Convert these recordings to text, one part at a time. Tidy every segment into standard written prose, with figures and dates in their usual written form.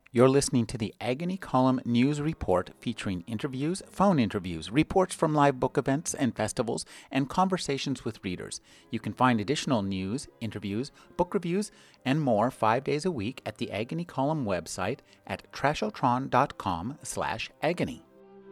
You're listening to the Agony Column News Report featuring interviews, phone interviews, reports from live book events and festivals, and conversations with readers. You can find additional news, interviews, book reviews, and more 5 days a week at the Agony Column website at trashotron.com/agony.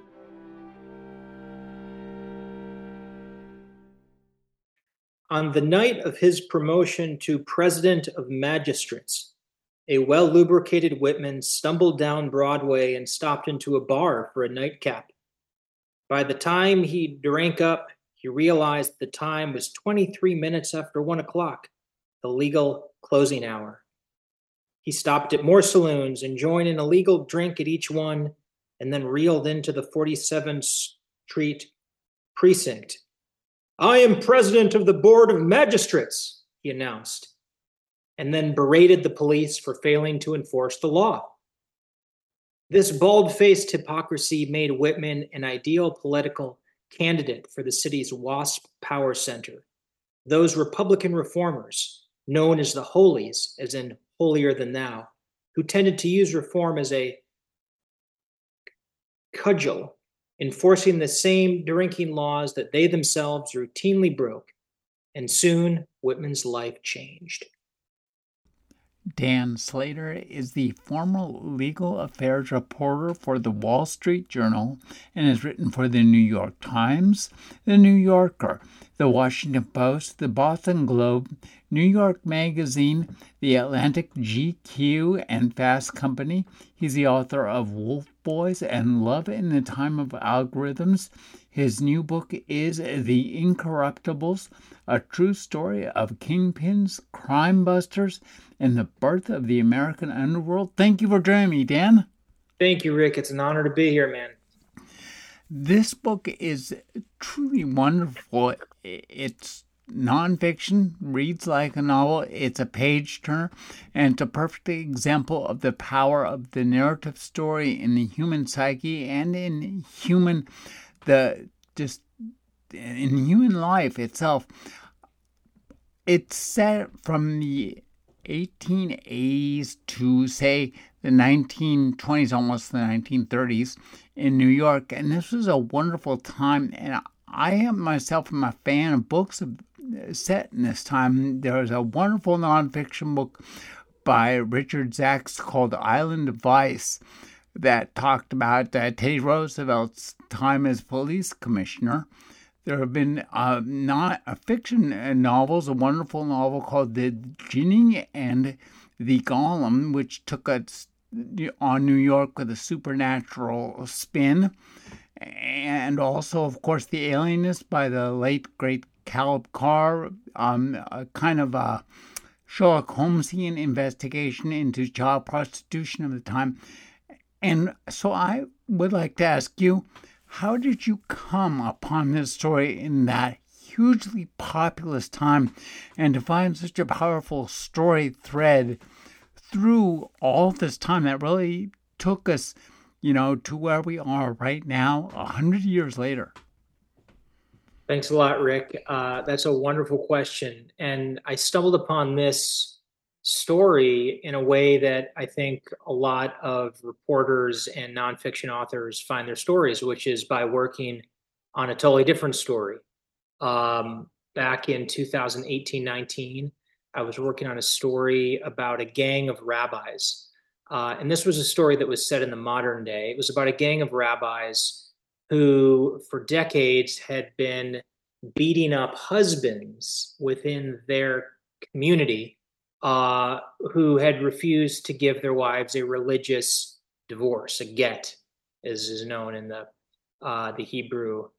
On the night of his promotion to President of Magistrates, a well-lubricated Whitman stumbled down Broadway and stopped into a bar for a nightcap. By the time he drank up, he realized the time was 23 minutes after 1 o'clock, the legal closing hour. He stopped at more saloons, enjoying an illegal drink at each one, and then reeled into the 47th Street precinct. "I am president of the Board of Magistrates," he announced, and then berated the police for failing to enforce the law. This bald-faced hypocrisy made Whitman an ideal political candidate for the city's WASP power center. Those Republican reformers, known as the Holies, as in holier than thou, who tended to use reform as a cudgel, enforcing the same drinking laws that they themselves routinely broke. And soon, Whitman's life changed. Dan Slater is the former legal affairs reporter for the Wall Street Journal and has written for the New York Times, the New Yorker, the Washington Post, the Boston Globe, New York Magazine, the Atlantic, GQ, and Fast Company. He's the author of Wolf Boys and Love in the Time of Algorithms. His new book is The Incorruptibles, a true story of kingpins, crime busters, and the birth of the American underworld. Thank you for joining me, Dan. Thank you, Rick. It's an honor to be here, man. This book is truly wonderful. It's nonfiction, reads like a novel. It's a page turner, and it's a perfect example of the power of the narrative story in the human psyche and in human life itself. It's set from the 1880s to, say, the 1920s, almost the 1930s in New York. And this was a wonderful time. And I myself am a fan of books set in this time. There's a wonderful nonfiction book by Richard Zacks called Island of Vice that talked about Teddy Roosevelt's time as police commissioner. There have been fiction novels, a wonderful novel called The Jinni and the Golem, which took us on New York with a supernatural spin. And also, of course, The Alienist by the late, great Caleb Carr, a kind of a Sherlock Holmesian investigation into child prostitution of the time. And so I would like to ask you, how did you come upon this story in that hugely populous time and to find such a powerful story thread through all this time that really took us, to where we are right now, 100 years later? Thanks a lot, Rick. That's a wonderful question. And I stumbled upon this story in a way that I think a lot of reporters and nonfiction authors find their stories, which is by working on a totally different story. Back in 2018-19, I was working on a story about a gang of rabbis. And this was a story that was set in the modern day. It was about a gang of rabbis who, for decades, had been beating up husbands within their community who had refused to give their wives a religious divorce, a get, as is known in the Hebrew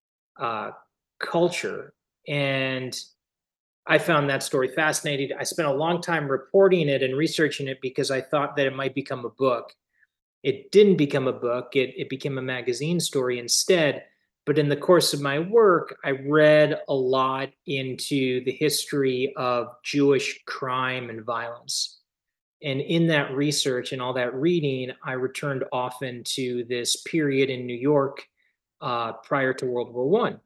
culture. And I found that story fascinating. I spent a long time reporting it and researching it because I thought that it might become a book. It didn't become a book. It became a magazine story instead. But in the course of my work, I read a lot into the history of Jewish crime and violence. And in that research and all that reading, I returned often to this period in New York prior to World War I.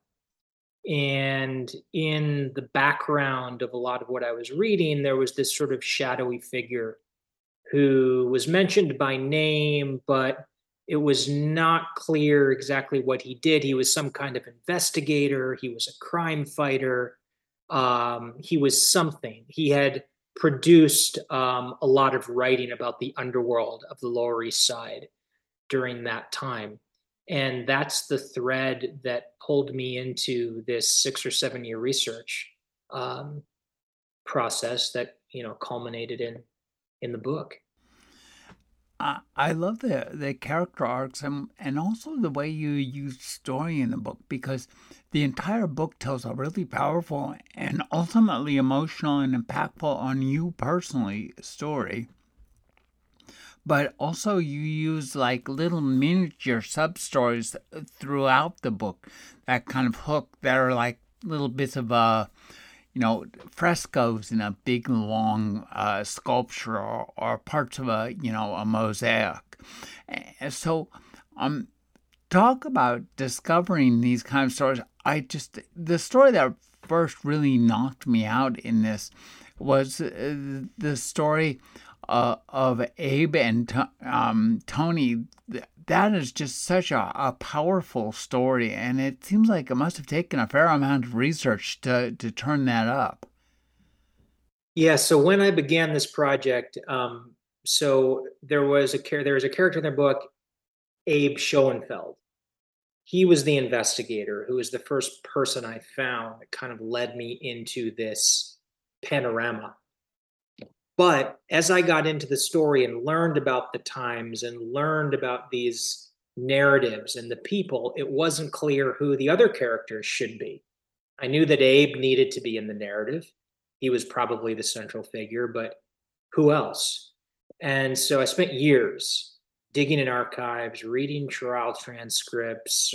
And in the background of a lot of what I was reading, there was this sort of shadowy figure who was mentioned by name, but it was not clear exactly what he did. He was some kind of investigator. He was a crime fighter. He was something. He had produced a lot of writing about the underworld of the Lower East Side during that time. And that's the thread that pulled me into this 6 or 7 year research um, process that culminated in the book. I love the character arcs and also the way you use story in the book, because the entire book tells a really powerful and ultimately emotional and impactful on you personally story. But also you use like little miniature sub stories throughout the book that kind of hook that are like little bits of frescoes in a big long sculpture, or parts of a mosaic. So, talk about discovering these kind of stories. The story that first really knocked me out in this was the story of Abe and Tony. That is just such a powerful story, and it seems like it must have taken a fair amount of research to turn that up. Yeah, so when I began this project, so there was a character in the book, Abe Schoenfeld. He was the investigator who was the first person I found that kind of led me into this panorama. But as I got into the story and learned about the times and learned about these narratives and the people, it wasn't clear who the other characters should be. I knew that Abe needed to be in the narrative. He was probably the central figure, but who else? And so I spent years digging in archives, reading trial transcripts,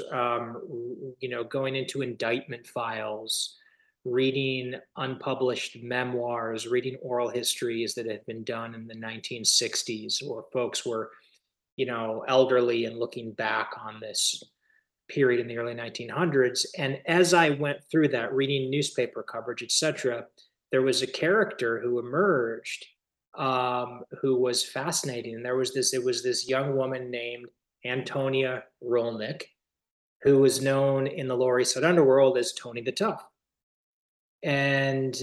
going into indictment files, reading unpublished memoirs, reading oral histories that had been done in the 1960s, or folks were, elderly and looking back on this period in the early 1900s. And as I went through that, reading newspaper coverage, etc., there was a character who emerged who was fascinating. And it was this young woman named Antonia Rolnick, who was known in the Lower East Side underworld as Tony the Tough. And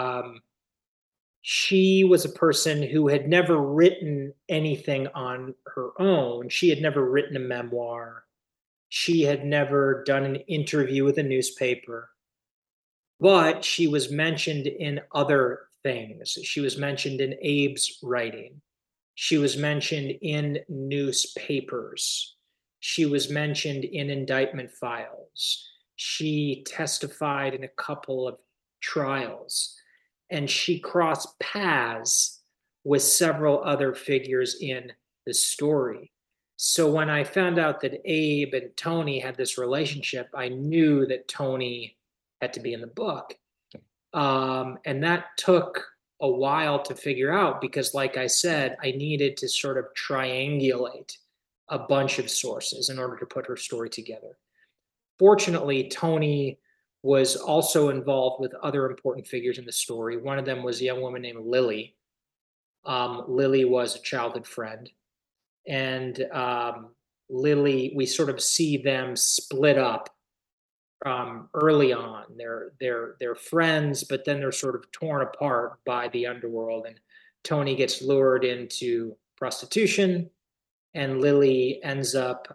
she was a person who had never written anything on her own. She had never written a memoir. She had never done an interview with a newspaper, but she was mentioned in other things. She was mentioned in Abe's writing. She was mentioned in newspapers. She was mentioned in indictment files. She testified in a couple of trials, and she crossed paths with several other figures in the story. So when I found out that Abe and Tony had this relationship, I knew that Tony had to be in the book. And that took a while to figure out because, like I said, I needed to sort of triangulate a bunch of sources in order to put her story together. Fortunately, Tony was also involved with other important figures in the story. One of them was a young woman named Lily. Lily was a childhood friend. And Lily, we sort of see them split up early on. They're friends, but then they're sort of torn apart by the underworld. And Tony gets lured into prostitution, and Lily ends up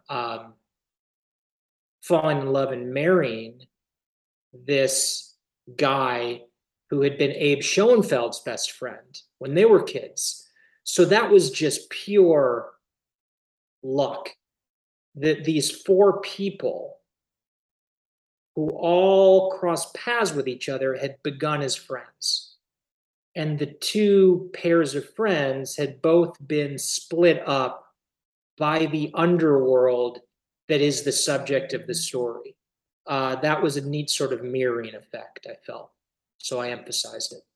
falling in love and marrying this guy who had been Abe Schoenfeld's best friend when they were kids. So that was just pure luck that these four people who all crossed paths with each other had begun as friends. And the two pairs of friends had both been split up by the underworld that is the subject of the story. That was a neat sort of mirroring effect, I felt. So I emphasized it.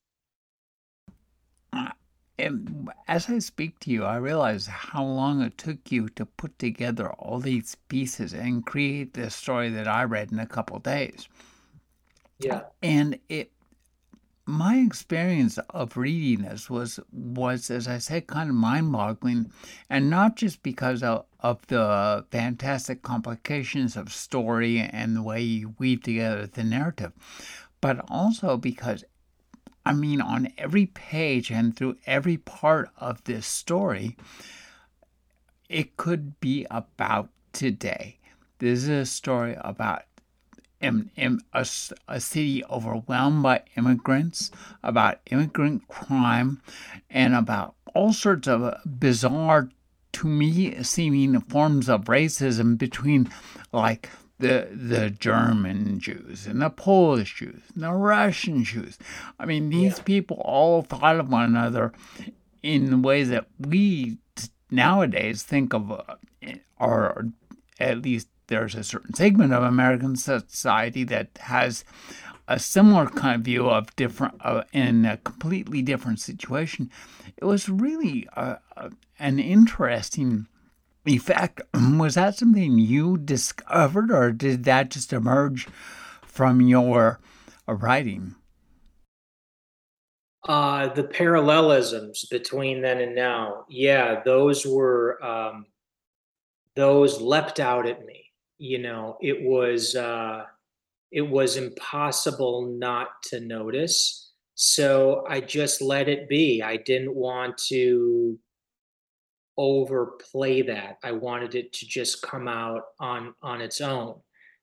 As I speak to you, I realize how long it took you to put together all these pieces and create this story that I read in a couple of days. Yeah. And my experience of reading this was, as I said, kind of mind-boggling, and not just because of the fantastic complications of story and the way you weave together the narrative, but also because, I mean, on every page and through every part of this story, it could be about today. This is a story about a city overwhelmed by immigrants, about immigrant crime, and about all sorts of bizarre, to me, seeming forms of racism between, like, the German Jews and the Polish Jews and the Russian Jews. I mean, these people all thought of one another in ways that we nowadays think of, or at least there's a certain segment of American society that has a similar kind of view of different, in a completely different situation. It was really an interesting effect. Was that something you discovered, or did that just emerge from your writing? The parallelisms between then and now, yeah, those leapt out at me. It was impossible not to notice. So I just let it be. I didn't want to overplay that. I wanted it to just come out on its own.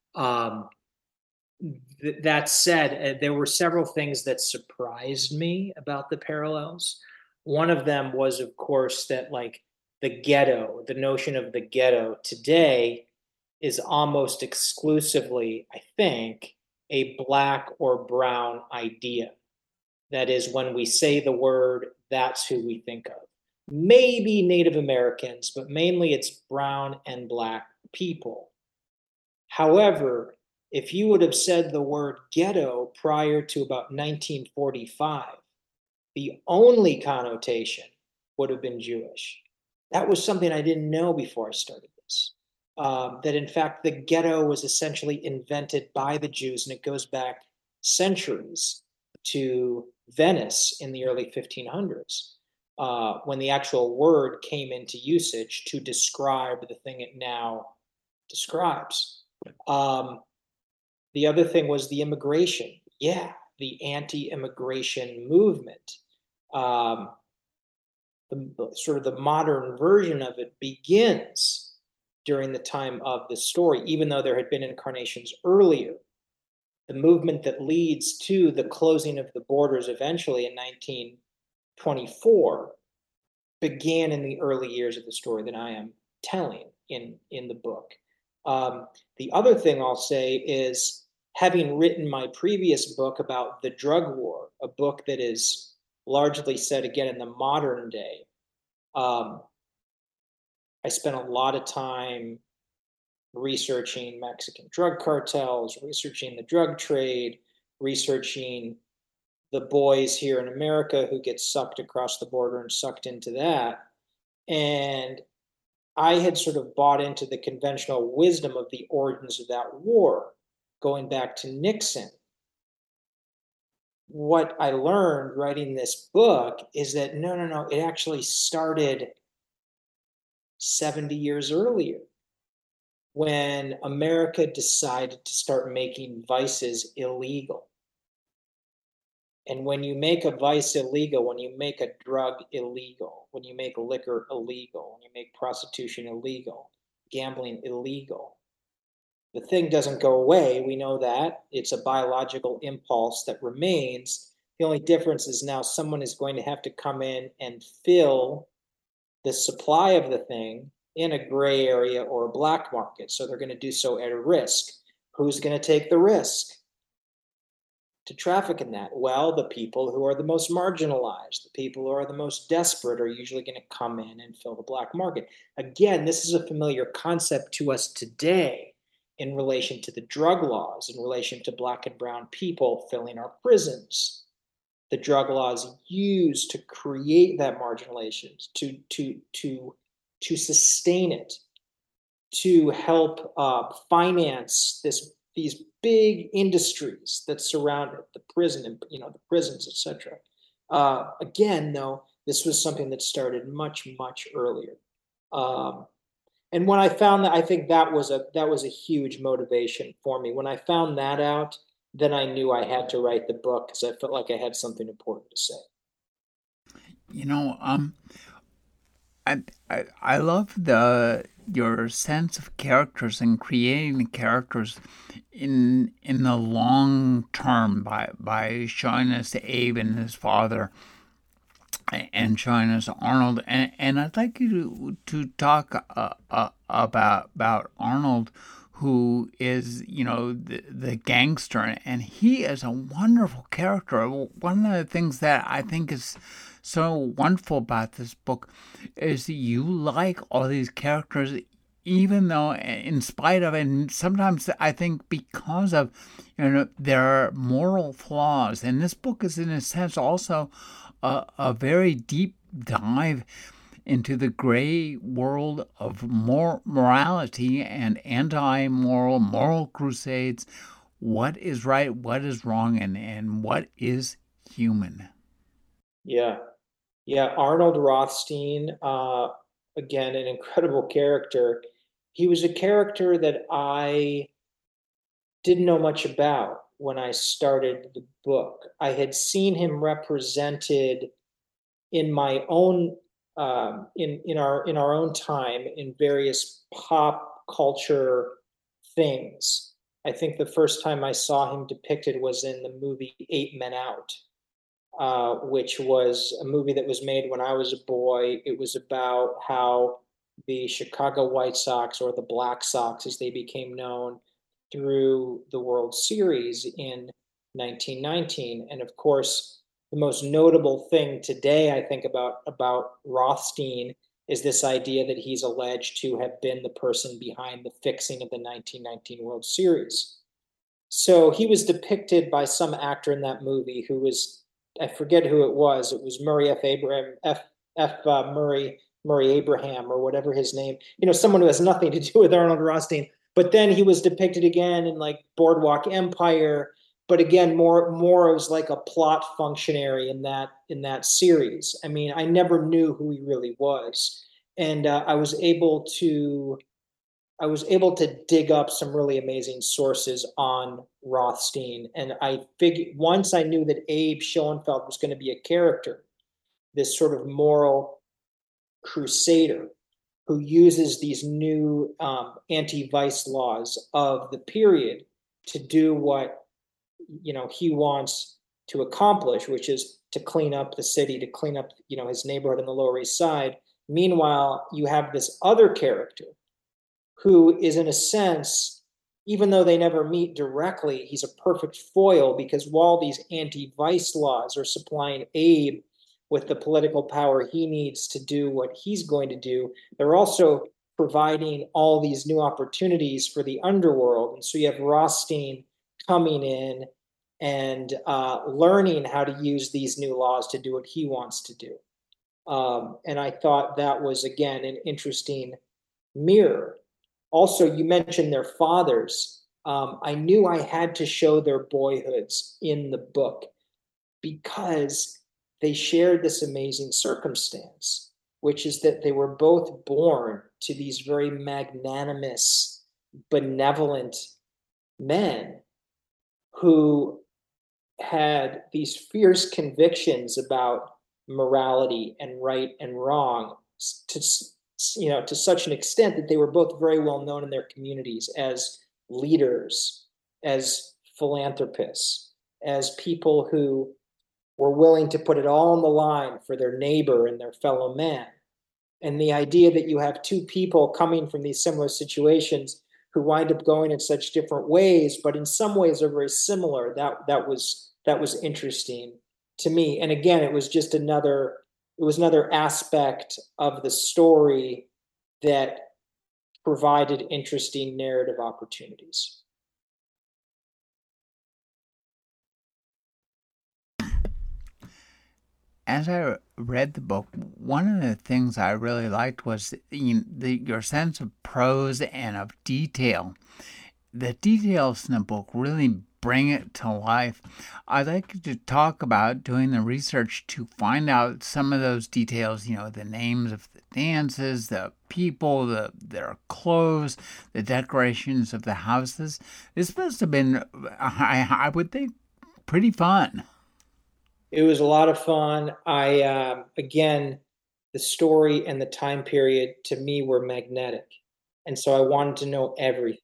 That said, there were several things that surprised me about the parallels. One of them was, of course, that like the ghetto, the notion of the ghetto today is almost exclusively, I think, a Black or brown idea. That is, when we say the word, that's who we think of. Maybe Native Americans, but mainly it's brown and Black people. However, if you would have said the word ghetto prior to about 1945, the only connotation would have been Jewish. That was something I didn't know before I started this. That in fact, the ghetto was essentially invented by the Jews, and it goes back centuries to Venice in the early 1500s, when the actual word came into usage to describe the thing it now describes. The other thing was the immigration. Yeah, the anti-immigration movement. The sort of the modern version of it begins during the time of the story, even though there had been incarnations earlier. The movement that leads to the closing of the borders eventually in 1924 began in the early years of the story that I am telling in the book. The other thing I'll say is, having written my previous book about the drug war, a book that is largely set again in the modern day, I spent a lot of time researching Mexican drug cartels, researching the drug trade, researching the boys here in America who get sucked across the border and sucked into that. And I had sort of bought into the conventional wisdom of the origins of that war, going back to Nixon. What I learned writing this book is that no, it actually started 70 years earlier, when America decided to start making vices illegal. And when you make a vice illegal, when you make a drug illegal, when you make liquor illegal, when you make prostitution illegal, gambling illegal, the thing doesn't go away. We know that. It's a biological impulse that remains. The only difference is now someone is going to have to come in and fill the supply of the thing in a gray area or a black market. So they're going to do so at a risk. Who's going to take the risk to traffic in that? Well, the people who are the most marginalized, the people who are the most desperate, are usually going to come in and fill the black market. Again, this is a familiar concept to us today in relation to the drug laws, in relation to Black and brown people filling our prisons. The drug laws used to create that marginalization, to sustain it, to help finance this these big industries that surround it, the prison and the prisons, etc. Again, though, this was something that started much, much earlier. And when I found that, I think that was a huge motivation for me. When I found that out, then I knew I had to write the book because I felt like I had something important to say. I love your sense of characters and creating the characters in the long term by showing us Abe and his father and showing us Arnold, and I'd like you to talk about Arnold, who is the gangster, and he is a wonderful character. One of the things that I think is so wonderful about this book is you like all these characters, even though, in spite of, and sometimes I think because of, their moral flaws. And this book is, in a sense, also a very deep dive into the gray world of morality and moral crusades. What is right, what is wrong, and what is human. Yeah. Arnold Rothstein, again, an incredible character. He was a character that I didn't know much about when I started the book. I had seen him represented in my own in our own time in various pop culture things. I think the first time I saw him depicted was in the movie 8 Men Out, which was a movie that was made when I was a boy. It was about how the Chicago White Sox, or the Black Sox as they became known, through the World Series in 1919. And of course, the most notable thing today, I think, about Rothstein is this idea that he's alleged to have been the person behind the fixing of the 1919 World Series. So he was depicted by some actor in that movie who was, I forget who it was. It was Murray Murray Abraham, or whatever his name, someone who has nothing to do with Arnold Rothstein. But then he was depicted again in like Boardwalk Empire. But again, more as like a plot functionary in that series. I mean, I never knew who he really was, and I was able to dig up some really amazing sources on Rothstein, and I figured once I knew that Abe Schoenfeld was going to be a character, this sort of moral crusader who uses these new anti-vice laws of the period to do what he wants to accomplish, which is to clean up the city, to clean up his neighborhood on the Lower East Side. Meanwhile, you have this other character who is, in a sense, even though they never meet directly, he's a perfect foil, because while these anti-vice laws are supplying Abe with the political power he needs to do what he's going to do, they're also providing all these new opportunities for the underworld. And so you have Rothstein coming in and learning how to use these new laws to do what he wants to do. And I thought that was, again, an interesting mirror. Also, you mentioned their fathers. I knew I had to show their boyhoods in the book because they shared this amazing circumstance, which is that they were both born to these very magnanimous, benevolent men who had these fierce convictions about morality and right and wrong, to such an extent that they were both very well known in their communities as leaders, as philanthropists, as people who were willing to put it all on the line for their neighbor and their fellow man. And the idea that you have two people coming from these similar situations who wind up going in such different ways, but in some ways are very similar, that was interesting to me. And again, it was another aspect of the story that provided interesting narrative opportunities. As I read the book, one of the things I really liked was your sense of prose and of detail the details in the book really bring it to life. I'd like you to talk about doing the research to find out some of those details, the names of the dances, the people, their clothes, the decorations of the houses. This must have been, I would think, pretty fun. It was a lot of fun. Again, the story and the time period to me were magnetic. And so I wanted to know everything.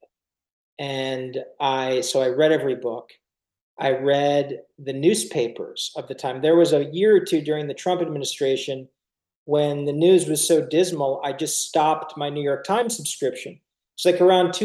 So I read every book. I read the newspapers of the time. There was a year or two during the Trump administration when the news was so dismal, I just stopped my New York Times subscription. It's like around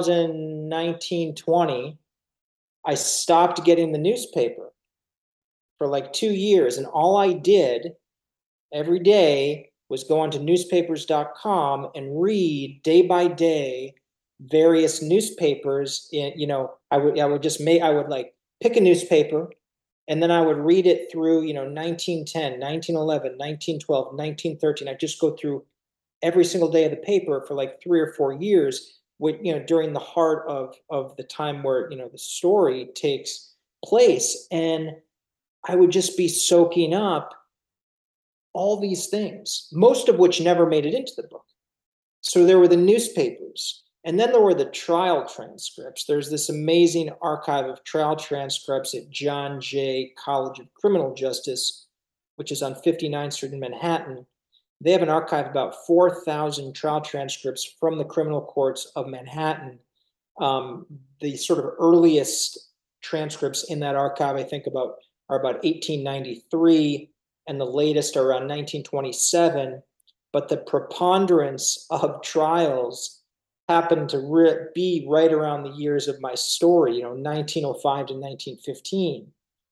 2019, 20, I stopped getting the newspaper for like 2 years. And all I did every day was go onto newspapers.com and read day by day various newspapers. I would like pick a newspaper, and then I would read it through, 1910, 1911, 1912, 1913. I just go through every single day of the paper for like 3 or 4 years, during the heart of the time where, the story takes place. And I would just be soaking up all these things, most of which never made it into the book. So there were the newspapers, and then there were the trial transcripts. There's this amazing archive of trial transcripts at John Jay College of Criminal Justice, which is on 59th Street in Manhattan. They have an archive of about 4,000 trial transcripts from the criminal courts of Manhattan. The sort of earliest transcripts in that archive, I think, are about 1893, and the latest are around 1927. But the preponderance of trials happened to be right around the years of my story, 1905 to 1915.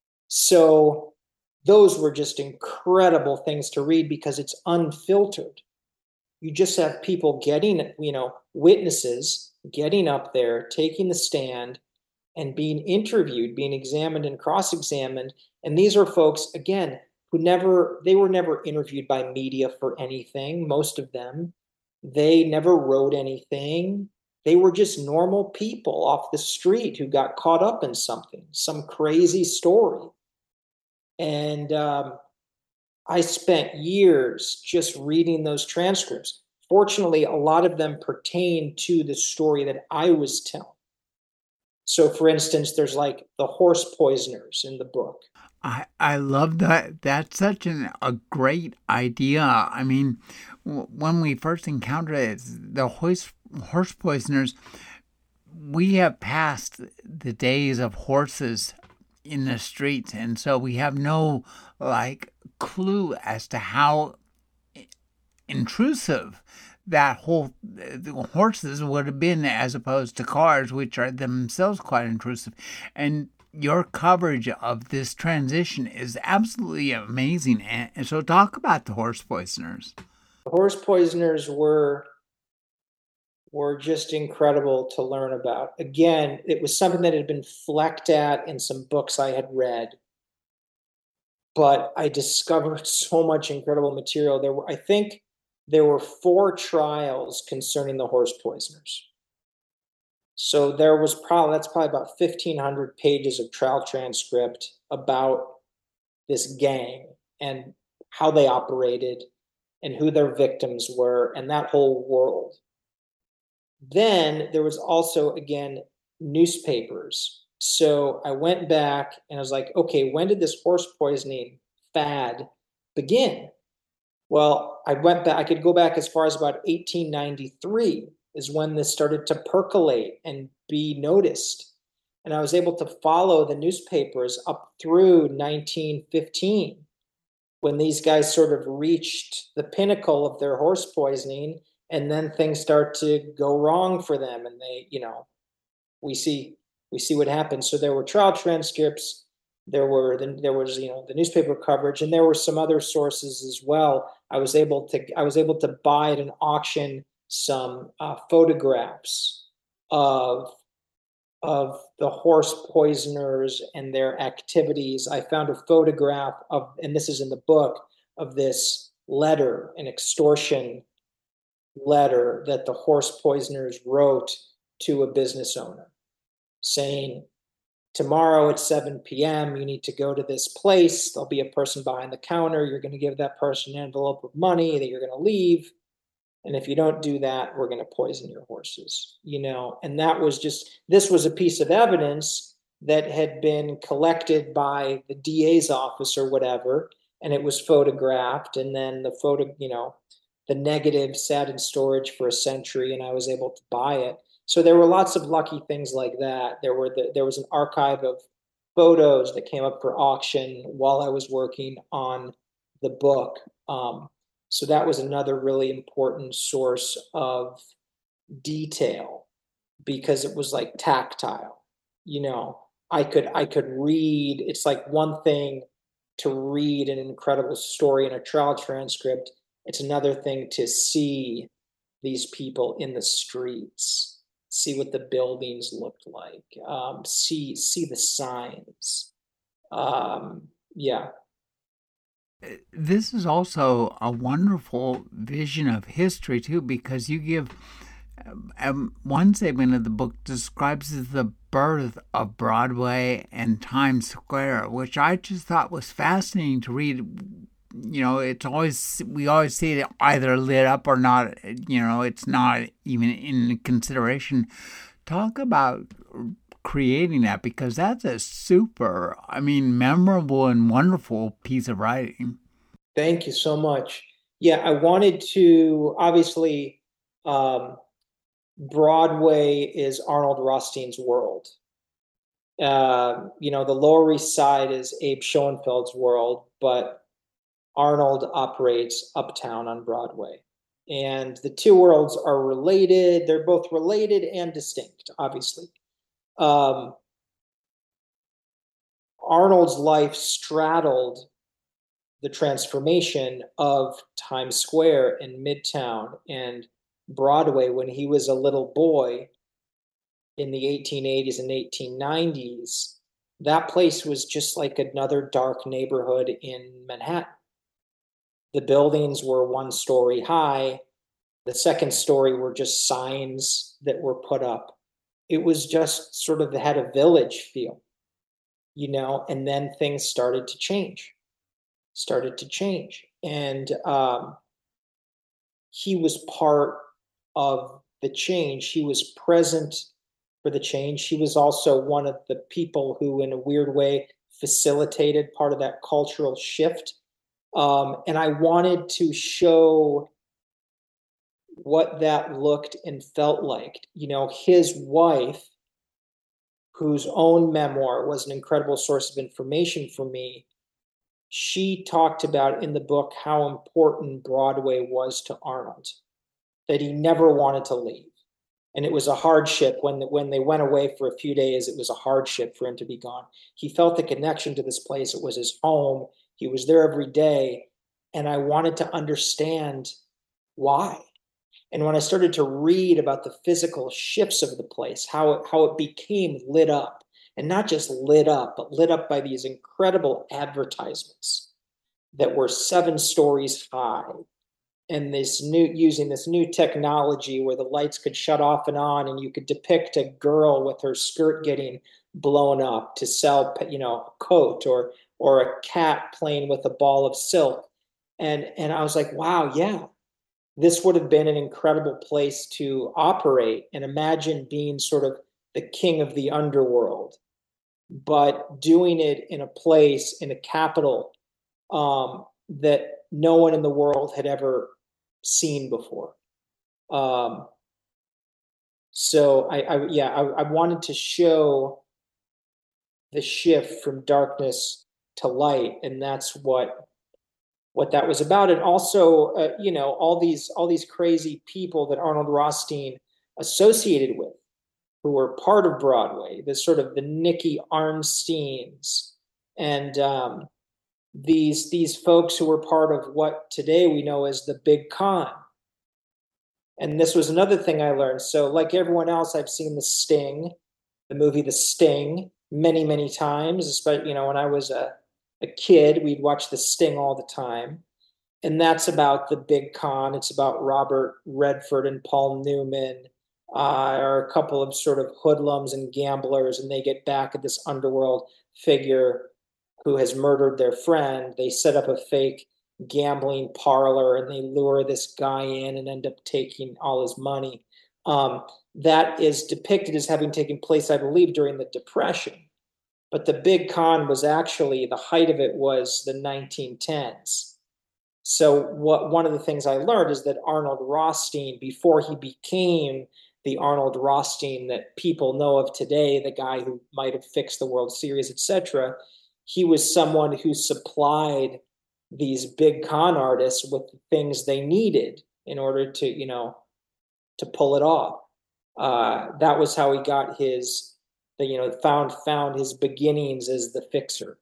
So those were just incredible things to read because it's unfiltered. You just have people witnesses getting up there, taking the stand, and being interviewed, being examined and cross-examined. And these are folks, again, they were never interviewed by media for anything, most of them. They never wrote anything. They were just normal people off the street who got caught up in something, some crazy story. And I spent years just reading those transcripts. Fortunately, a lot of them pertain to the story that I was telling. So, for instance, there's like the horse poisoners in the book. I love that. That's such a great idea. I mean, when we first encountered it, the horse poisoners, we have passed the days of horses in the streets, and so we have no clue as to how intrusive that whole horses would have been as opposed to cars, which are themselves quite intrusive. And your coverage of this transition is absolutely amazing. And so talk about the horse poisoners. The horse poisoners were just incredible to learn about. Again, it was something that had been flecked at in some books I had read, but I discovered so much incredible material. I think there were 4 trials concerning the horse poisoners. So that's probably about 1,500 pages of trial transcript about this gang and how they operated and who their victims were and that whole world. Then there was also, again, newspapers. So I went back and I was like, okay, when did this horse poisoning fad begin? Well, I went back, I could go back as far as about 1893 is when this started to percolate and be noticed. And I was able to follow the newspapers up through 1915 when these guys sort of reached the pinnacle of their horse poisoning, and then things start to go wrong for them. And they, we see what happens. So there were trial transcripts, there was the newspaper coverage, and there were some other sources as well. I was able to buy at an auction some photographs of the horse poisoners and their activities. I found a photograph of, and this is in the book, of this letter, an extortion letter that the horse poisoners wrote to a business owner. saying, tomorrow at 7 p.m., you need to go to this place. There'll be a person behind the counter. You're going to give that person an envelope of money that you're going to leave. And if you don't do that, we're going to poison your horses, and this was a piece of evidence that had been collected by the DA's office or whatever, and it was photographed. And then the negative sat in storage for a century, and I was able to buy it. So there were lots of lucky things like that. There was an archive of photos that came up for auction while I was working on the book. So that was another really important source of detail, because it was like tactile. I could read. It's like one thing to read an incredible story in a trial transcript. It's another thing to see these people in the streets, see what the buildings looked like, see the signs. Yeah. This is also a wonderful vision of history, too, because you give one segment of the book describes the birth of Broadway and Times Square, which I just thought was fascinating to read. We always see it either lit up or not. It's not even in consideration. Talk about creating that, because that's a super, memorable and wonderful piece of writing. Thank you so much. Yeah, I wanted to, obviously, Broadway is Arnold Rothstein's world. The Lower East Side is Abe Schoenfeld's world, but Arnold operates uptown on Broadway. And the two worlds are related. They're both related and distinct, obviously. Arnold's life straddled the transformation of Times Square and Midtown and Broadway when he was a little boy in the 1880s and 1890s. That place was just like another dark neighborhood in Manhattan. The buildings were one story high. The second story were just signs that were put up. It was just sort of had a village feel, and then things started to change. And he was part of the change. He was present for the change. He was also one of the people who, in a weird way, facilitated part of that cultural shift. And I wanted to show what that looked and felt like. His wife, whose own memoir was an incredible source of information for me, she talked about in the book how important Broadway was to Arnold, that he never wanted to leave. And it was a hardship when they went away for a few days. It was a hardship for him to be gone. He felt the connection to this place. It was his home. He was there every day. And I wanted to understand why. And when I started to read about the physical shifts of the place, how it became lit up, and not just lit up, but lit up by these incredible advertisements that were 7 stories high, and using this new technology where the lights could shut off and on, and you could depict a girl with her skirt getting blown up to sell, a coat, or a cat playing with a ball of silk. And I was like, wow, yeah, this would have been an incredible place to operate, and imagine being sort of the king of the underworld, but doing it in a place, in a capital, that no one in the world had ever seen before. So I wanted to show the shift from darkness to light, and that's what that was about. And also, all these crazy people that Arnold Rothstein associated with, who were part of Broadway, the Nicky Arnsteins, and these folks who were part of what today we know as the Big Con. And this was another thing I learned. So, like everyone else, I've seen the movie The Sting, many, many times. Especially, when I was a kid, we'd watch The Sting all the time. And that's about the Big Con. It's about Robert Redford and Paul Newman are a couple of sort of hoodlums and gamblers, and they get back at this underworld figure who has murdered their friend. They set up a fake gambling parlor and they lure this guy in and end up taking all his money. That is depicted as having taken place, I believe, during the Depression. But the big con was actually, the height of it was the 1910s. So one of the things I learned is that Arnold Rothstein, before he became the Arnold Rothstein that people know of today, the guy who might have fixed the World Series, etc., he was someone who supplied these big con artists with the things they needed in order to, to pull it off. That was how he got found his beginnings as the fixer.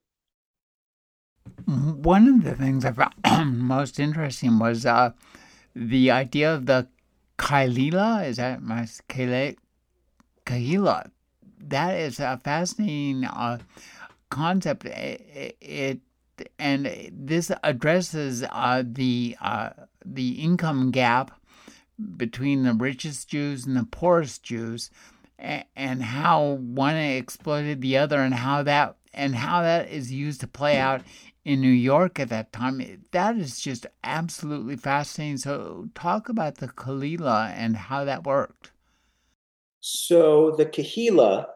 One of the things I found most interesting was the idea of the Kahila. Is that my Kahila? That is a fascinating concept. And this addresses the income gap between the richest Jews and the poorest Jews, and how one exploited the other, and how that is used to play out in New York at that time. That is just absolutely fascinating. So talk about the Kahila and how that worked. So the Kahila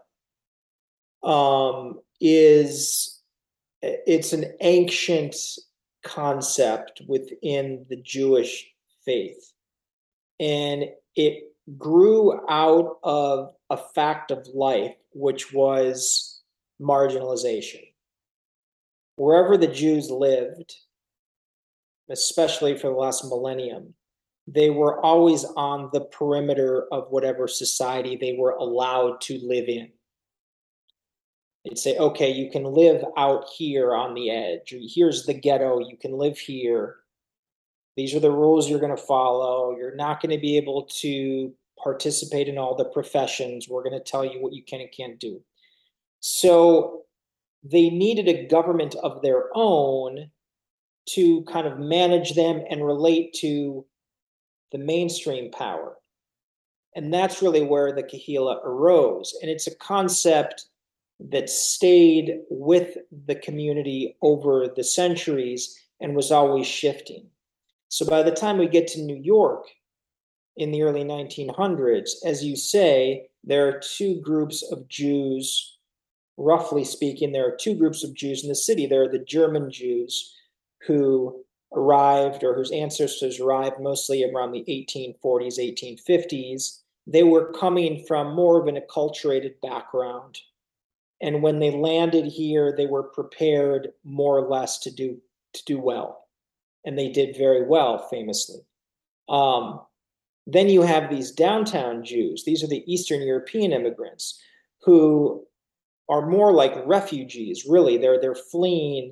it's an ancient concept within the Jewish faith. And it grew out of a fact of life, which was marginalization. Wherever the Jews lived, especially for the last millennium, they were always on the perimeter of whatever society they were allowed to live in. They'd say, okay, you can live out here on the edge, or here's the ghetto, you can live here. These are the rules you're going to follow. You're not going to be able to participate in all the professions. We're going to tell you what you can and can't do. So they needed a government of their own to kind of manage them and relate to the mainstream power. And that's really where the Kahila arose. And it's a concept that stayed with the community over the centuries and was always shifting. So by the time we get to New York in the early 1900s, as you say, there are two groups of Jews. Roughly speaking, there are two groups of Jews in the city. There are the German Jews who arrived, or whose ancestors arrived mostly around the 1840s, 1850s. They were coming from more of an acculturated background. And when they landed here, they were prepared more or less to do well. And they did very well, famously. Then you have these downtown Jews. These are the Eastern European immigrants who are more like refugees, really. They're fleeing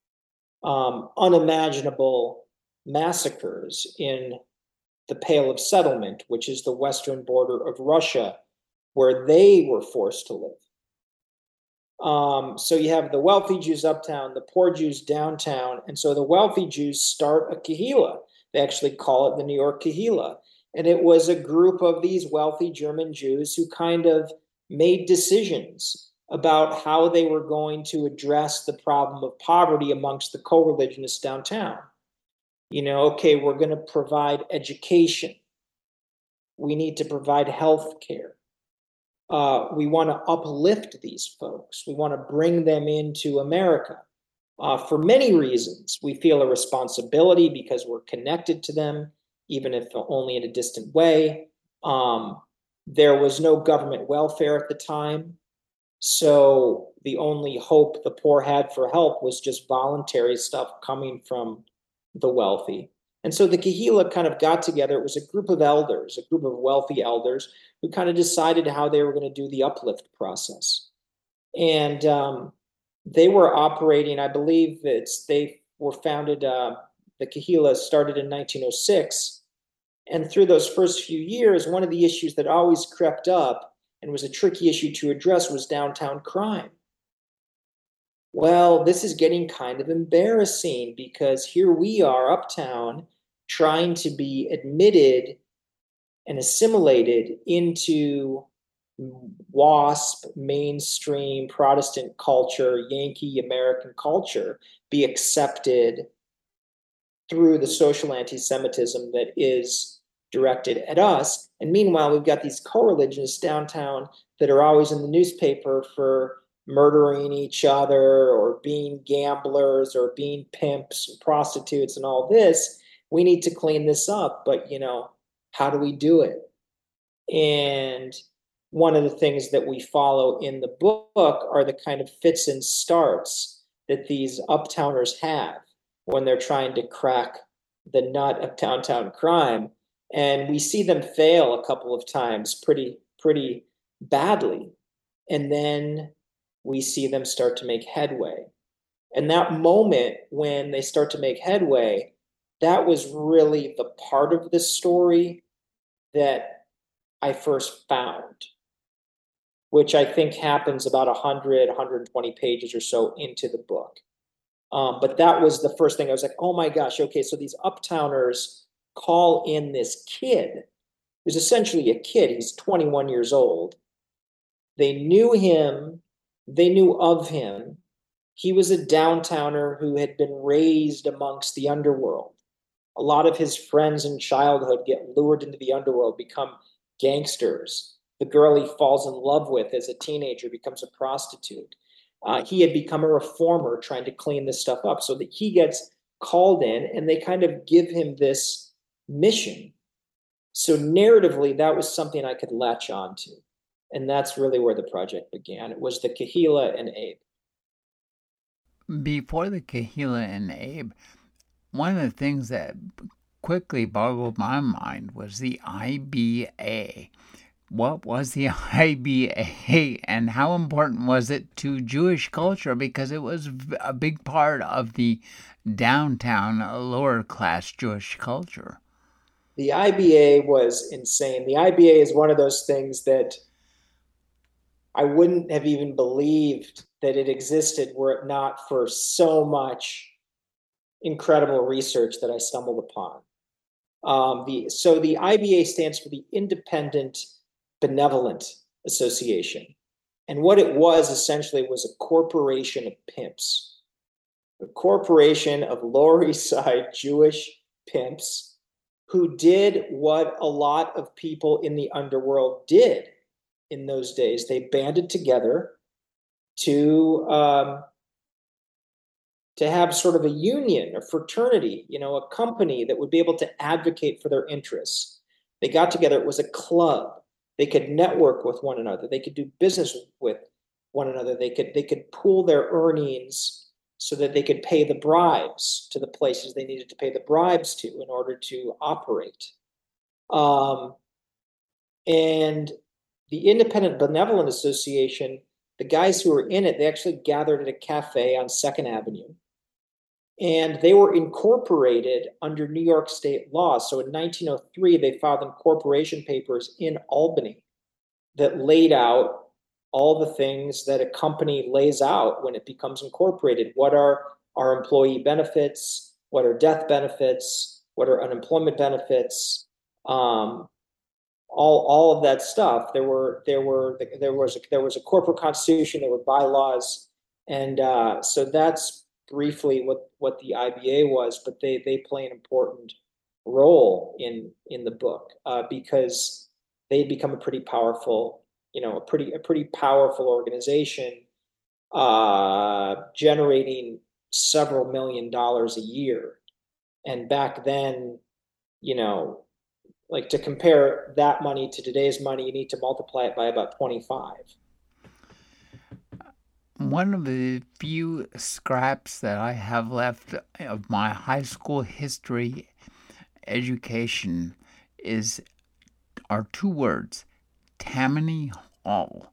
unimaginable massacres in the Pale of Settlement, which is the western border of Russia, where they were forced to live. So you have the wealthy Jews uptown, the poor Jews downtown. And so the wealthy Jews start a Kahila. They actually call it the New York Kahila. And it was a group of these wealthy German Jews who kind of made decisions about how they were going to address the problem of poverty amongst the co-religionists downtown. Okay, we're going to provide education. We need to provide health care. We want to uplift these folks. We want to bring them into America. For many reasons, we feel a responsibility because we're connected to them, even if only in a distant way. There was no government welfare at the time. So the only hope the poor had for help was just voluntary stuff coming from the wealthy. And so the Kahila kind of got together. It was a group of elders, a group of wealthy elders who kind of decided how they were going to do the uplift process. And they were operating, I believe they were founded, the Kahila started in 1906. And through those first few years, one of the issues that always crept up and was a tricky issue to address was downtown crime. Well, this is getting kind of embarrassing because here we are uptown trying to be admitted and assimilated into WASP, mainstream Protestant culture, Yankee American culture, be accepted through the social anti-Semitism that is directed at us. And meanwhile, we've got these co-religionists downtown that are always in the newspaper for murdering each other or being gamblers or being pimps and prostitutes and all this. We need to clean this up, but how do we do it? And one of the things that we follow in the book are the kind of fits and starts that these uptowners have when they're trying to crack the nut of downtown crime. And we see them fail a couple of times pretty badly. And then we see them start to make headway. And that moment when they start to make headway, that was really the part of the story that I first found, which I think happens about 100, 120 pages or so into the book. But that was the first thing. I was like, oh my gosh, okay, so these uptowners call in this kid, who's essentially a kid. He's 21 years old. They knew him. They knew of him. He was a downtowner who had been raised amongst the underworld. A lot of his friends in childhood get lured into the underworld, become gangsters. The girl he falls in love with as a teenager becomes a prostitute. He had become a reformer trying to clean this stuff up, so that he gets called in and they kind of give him this mission. So narratively, that was something I could latch onto. And that's really where the project began. It was the Kahila and Abe. Before the Kahila and Abe, one of the things that quickly boggled my mind was the IBA. What was the IBA and how important was it to Jewish culture? Because it was a big part of the downtown lower class Jewish culture. The IBA was insane. The IBA is one of those things that I wouldn't have even believed that it existed were it not for so much incredible research that I stumbled upon. So the IBA stands for the Independent Benevolent Association. And what it was essentially was a corporation of pimps, a corporation of Lower East Side Jewish pimps who did what a lot of people in the underworld did in those days. They banded together to have sort of a union, a fraternity, a company that would be able to advocate for their interests. They got together. It was a club. They could network with one another. They could do business with one another. They could pool their earnings so that they could pay the bribes to the places they needed to pay the bribes to in order to operate. And the Independent Benevolent Association, the guys who were in it, they actually gathered at a cafe on 2nd Avenue. And they were incorporated under New York state law. So in 1903, they filed incorporation papers in Albany that laid out all the things that a company lays out when it becomes incorporated. What are our employee benefits? What are death benefits? What are unemployment benefits? All of that stuff. There was a corporate constitution. There were bylaws, and so that's briefly what the IBA was. But they play an important role in the book because they become a pretty powerful, a pretty powerful organization, generating several $1 million a year. And back then, like to compare that money to today's money, you need to multiply it by about 25. One of the few scraps that I have left of my high school history education are 2 words, Tammany Hall.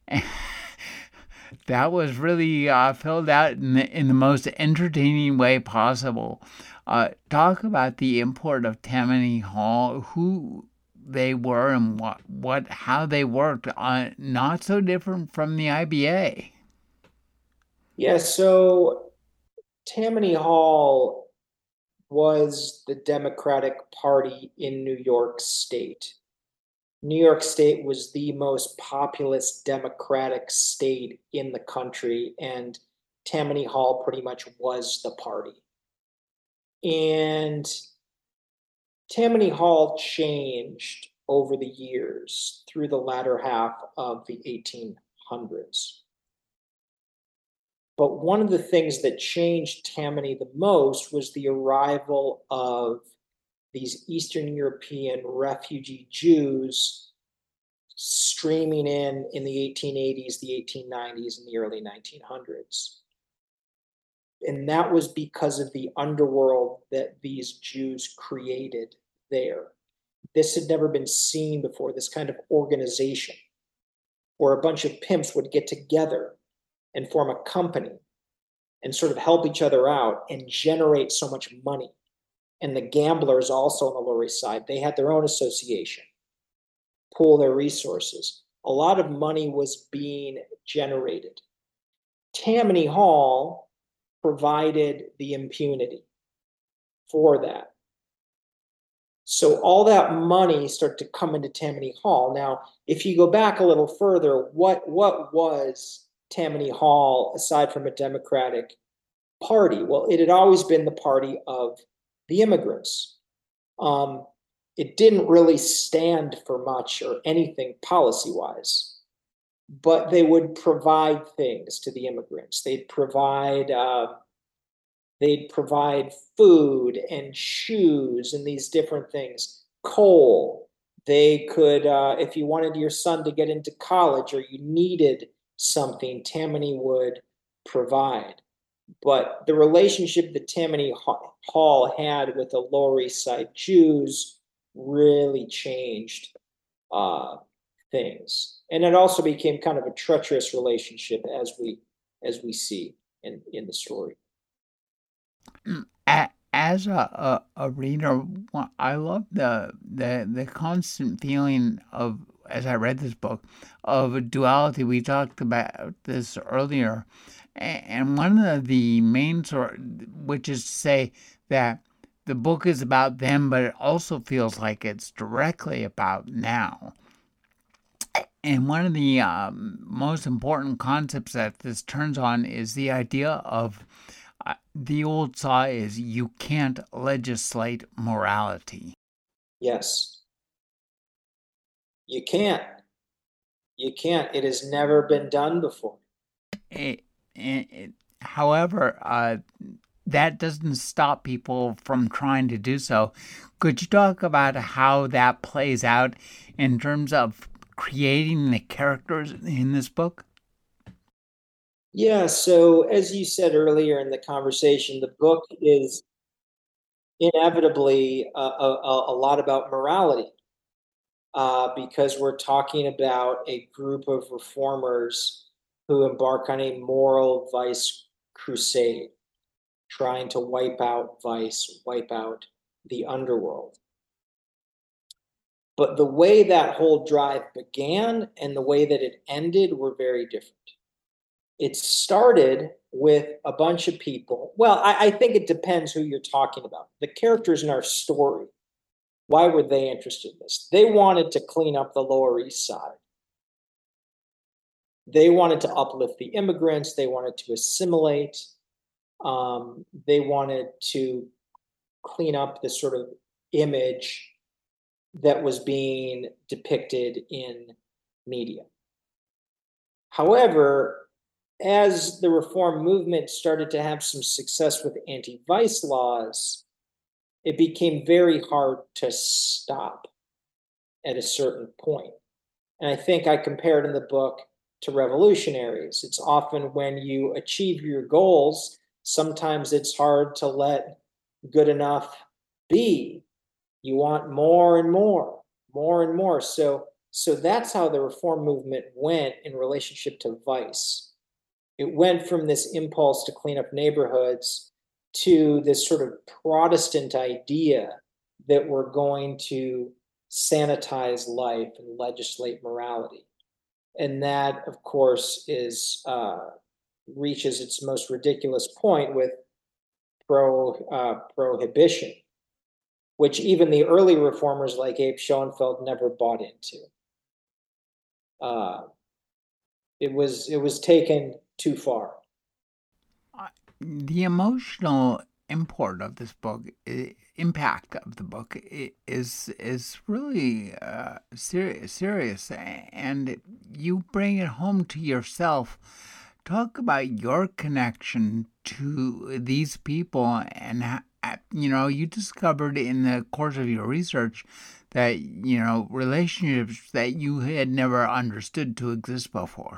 That was really filled out in the most entertaining way possible. Talk about the import of Tammany Hall, who they were and how they worked. Not so different from the IBA. Yeah, so Tammany Hall was the Democratic Party in New York State. New York State was the most populous Democratic state in the country, and Tammany Hall pretty much was the party. And Tammany Hall changed over the years through the latter half of the 1800s. But one of the things that changed Tammany the most was the arrival of these Eastern European refugee Jews streaming in the 1880s, the 1890s, and the early 1900s. And that was because of the underworld that these Jews created there. This had never been seen before, this kind of organization where a bunch of pimps would get together and form a company and sort of help each other out and generate so much money. And the gamblers also on the Lower East Side, they had their own association, pool their resources. A lot of money was being generated. Tammany Hall provided the impunity for that. So all that money started to come into Tammany Hall. Now, if you go back a little further, what was Tammany Hall aside from a Democratic party? Well, it had always been the party of the immigrants. It didn't really stand for much or anything policy-wise, but they would provide things to the immigrants. They'd provide food and shoes and these different things, coal. They could, if you wanted your son to get into college or you needed something, Tammany would provide. But the relationship that Tammany Hall had with the Lower East Side Jews really changed things. And it also became kind of a treacherous relationship as we see in the story. As a reader, I love the constant feeling of, as I read this book, of a duality. We talked about this earlier. And one of the main which is to say that the book is about them, but it also feels like it's directly about now. And one of the most important concepts that this turns on is the idea of the old saw is you can't legislate morality. Yes. You can't. You can't. It has never been done before. However, that doesn't stop people from trying to do so. Could you talk about how that plays out in terms of creating the characters in this book? Yeah, so as you said earlier in the conversation, the book is inevitably a lot about morality because we're talking about a group of reformers who embark on a moral vice crusade, trying to wipe out vice, wipe out the underworld. But the way that whole drive began and the way that it ended were very different. It started with a bunch of people. Well, I think it depends who you're talking about. The characters in our story, why were they interested in this? They wanted to clean up the Lower East Side. They wanted to uplift the immigrants. They wanted to assimilate. They wanted to clean up this sort of image that was being depicted in media. However, as the reform movement started to have some success with anti-vice laws, it became very hard to stop at a certain point. And I think I compared in the book to revolutionaries. It's often when you achieve your goals, sometimes it's hard to let good enough be. You want more and more, more and more. So that's how the reform movement went in relationship to vice. It went from this impulse to clean up neighborhoods to this sort of Protestant idea that we're going to sanitize life and legislate morality. And that, of course, reaches its most ridiculous point with prohibition, which even the early reformers like Abe Schoenfeld never bought into. uh, it was taken too far. The emotional import of this book, impact of the book, is really serious, and you bring it home to yourself. Talk about your connection to these people, and you discovered in the course of your research that relationships that you had never understood to exist before.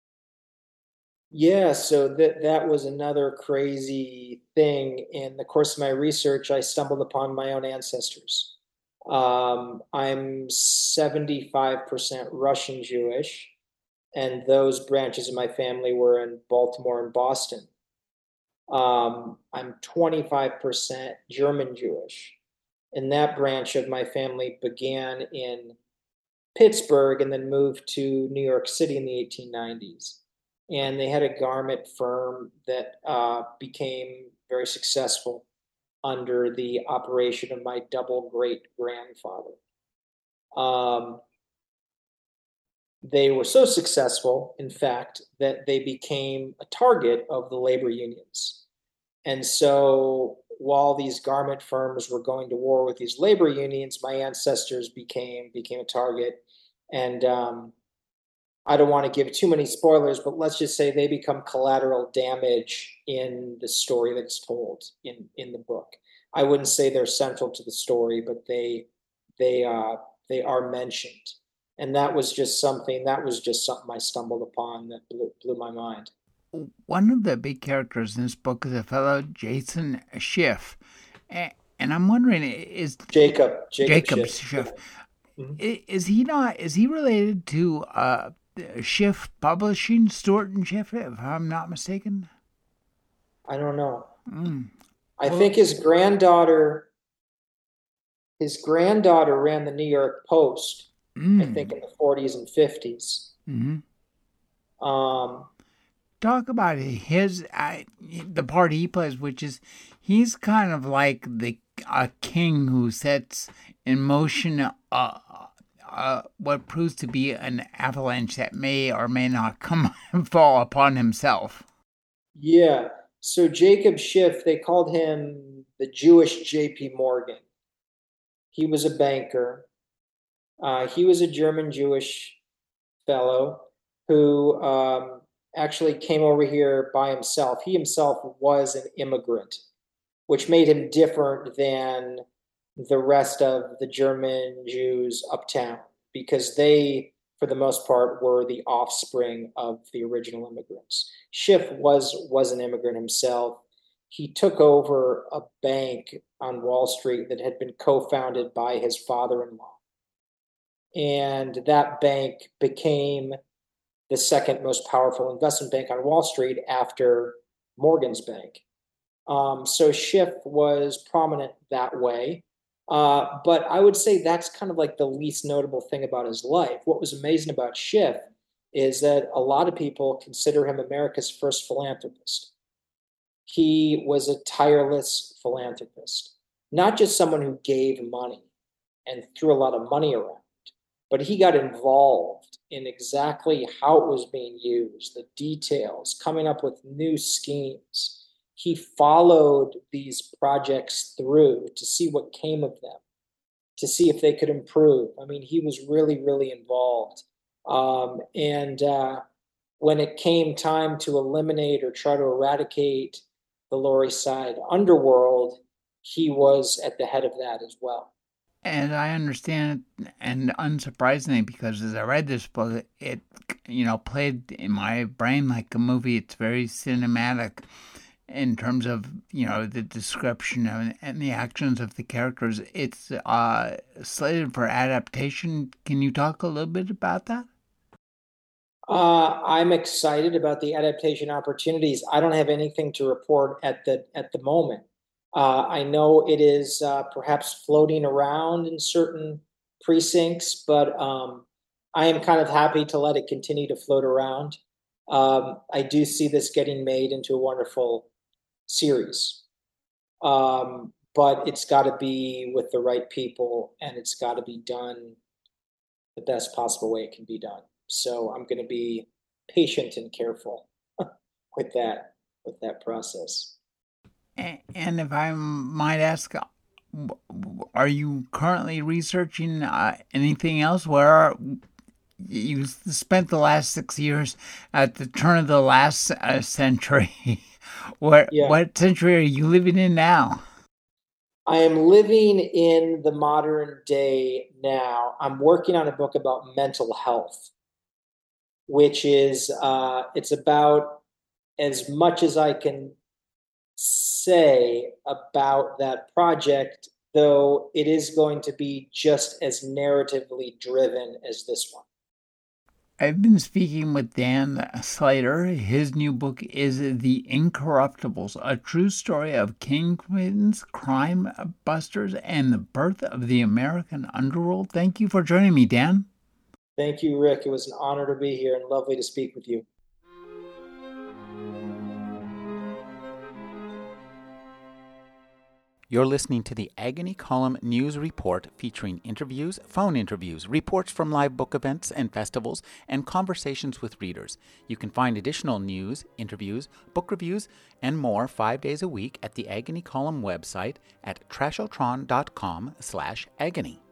Yeah, so that was another crazy thing. In the course of my research, I stumbled upon my own ancestors. I'm 75% Russian Jewish, and those branches of my family were in Baltimore and Boston. I'm 25% German Jewish, and that branch of my family began in Pittsburgh and then moved to New York City in the 1890s. And they had a garment firm that became very successful under the operation of my double great grandfather. Um, they were so successful, in fact, that they became a target of the labor unions. And so while these garment firms were going to war with these labor unions, my ancestors became a target. And I don't want to give too many spoilers, but let's just say they become collateral damage in the story that's told in the book. I wouldn't say they're central to the story, but they are mentioned, and that was just something I stumbled upon that blew my mind. One of the big characters in this book is a fellow Jason Schiff, and I'm wondering, is Jacob Jacob Schiff. Schiff, Mhm. is he not? Is he related to Schiff Publishing, Stewart and Schiff, if I'm not mistaken? I don't know. Mm. I Well, think his granddaughter ran the New York Post, I think in the 40s and 50s. mm-hmm. Um, Talk about the part he plays, which is he's kind of like a king who sets in motion what proves to be an avalanche that may or may not come fall upon himself. yeah. So Jacob Schiff, they called him the Jewish J.P. Morgan. He was a banker. He was a German Jewish fellow who actually came over here by himself. He himself was an immigrant, which made him different than the rest of the German Jews uptown because they, for the most part, were the offspring of the original immigrants. Schiff was an immigrant himself. He took over a bank on Wall Street that had been co-founded by his father-in-law. And that bank became the second most powerful investment bank on Wall Street after Morgan's Bank. So Schiff was prominent that way. But I would say that's kind of like the least notable thing about his life. What was amazing about Schiff is that a lot of people consider him America's first philanthropist. He was a tireless philanthropist, not just someone who gave money and threw a lot of money around, but he got involved in exactly how it was being used, the details, coming up with new schemes. He followed these projects through to see what came of them, to see if they could improve. I mean, he was really, really involved. And when it came time to eliminate or try to eradicate the Lower East Side underworld, he was at the head of that as well. And I understand, and unsurprisingly, because as I read this book, it played in my brain like a movie. It's very cinematic in terms of the description and the actions of the characters. It's slated for adaptation. Can you talk a little bit about that? I'm excited about the adaptation opportunities. I don't have anything to report at the moment. I know it is perhaps floating around in certain precincts, but I am kind of happy to let it continue to float around. I do see this getting made into a wonderful series, but it's got to be with the right people, and it's got to be done the best possible way it can be done. So I'm going to be patient and careful with that process. And if I might ask, are you currently researching anything else? Where you spent the last 6 years at the turn of the last century? What century are you living in now? I am living in the modern day now. I'm working on a book about mental health, which is it's about as much as I can say about that project, though it is going to be just as narratively driven as this one. I've been speaking with Dan Slater. His new book is The Incorruptibles, a true story of kingpins, crime busters, and the birth of the American underworld. Thank you for joining me, Dan. Thank you, Rick. It was an honor to be here and lovely to speak with you. You're listening to the Agony Column News Report, featuring interviews, phone interviews, reports from live book events and festivals, and conversations with readers. You can find additional news, interviews, book reviews, and more 5 days a week at the Agony Column website at trashotron.com/agony.